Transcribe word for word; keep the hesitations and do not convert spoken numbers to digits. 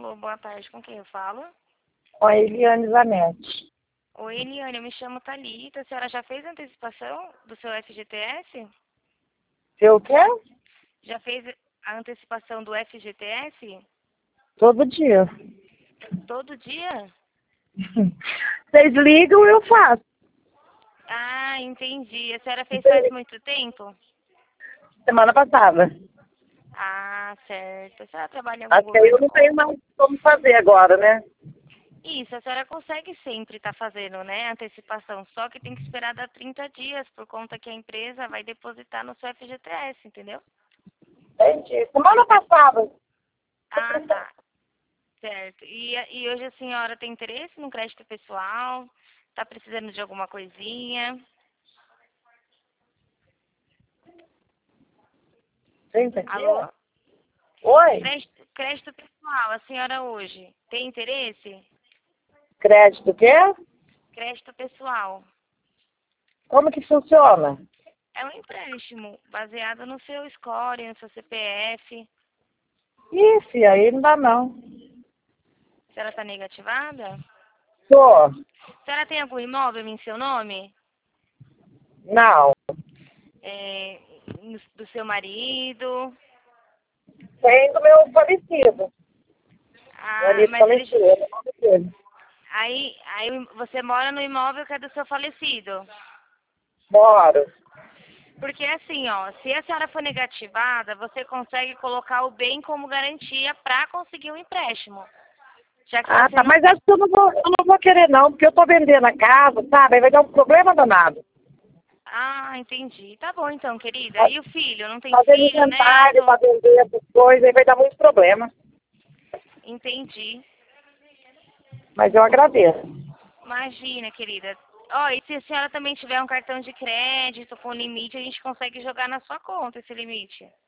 Alô, boa tarde. Com quem eu falo? Com a Eliane Zanetti. Oi, Eliane, eu me chamo Thalita. A senhora já fez a antecipação do seu F G T S? Seu o quê? Já fez a antecipação do F G T S? Todo dia. Todo dia? Vocês ligam, eu faço. Ah, entendi. A senhora fez faz muito tempo? Semana passada. Ah, certo. A senhora trabalha em algum Acho que aí eu governo? não tenho mais como fazer agora, né? Isso, a senhora consegue sempre estar fazendo, né, antecipação, só que tem que esperar dar trinta dias, por conta que a empresa vai depositar no seu F G T S, entendeu? Entendi. Semana passada. Ah, tá. Certo. E, e hoje a senhora tem interesse no crédito pessoal? Tá precisando de alguma coisinha? trinta dias? Alô? Oi? Crédito, crédito pessoal, a senhora hoje tem interesse? Crédito o quê? Crédito pessoal. Como que funciona? É um empréstimo baseado no seu score, no seu C P F. Ih, filha, aí não dá não. A senhora está negativada? Tô. A senhora tem algum imóvel em seu nome? Não. É, do seu marido? Tem do meu falecido. Meu Ah, marido mas ele... falecido. é o nome dele. Aí, aí você mora no imóvel que é do seu falecido? Moro. Porque assim, ó, se a senhora for negativada, você consegue colocar o bem como garantia para conseguir um empréstimo. Já que Ah, você tá. não Mas tem... acho que eu não vou, eu não vou querer não, porque eu tô vendendo a casa, sabe? Aí vai dar um problema danado. Ah, entendi. Tá bom então, querida. E o filho? Não tem Fazendo filho, inventário neto? para vender essas coisas, aí vai dar muito problema. Entendi. Mas eu agradeço. Imagina, querida. Ó, e se a senhora também tiver um cartão de crédito com limite, a gente consegue jogar na sua conta esse limite.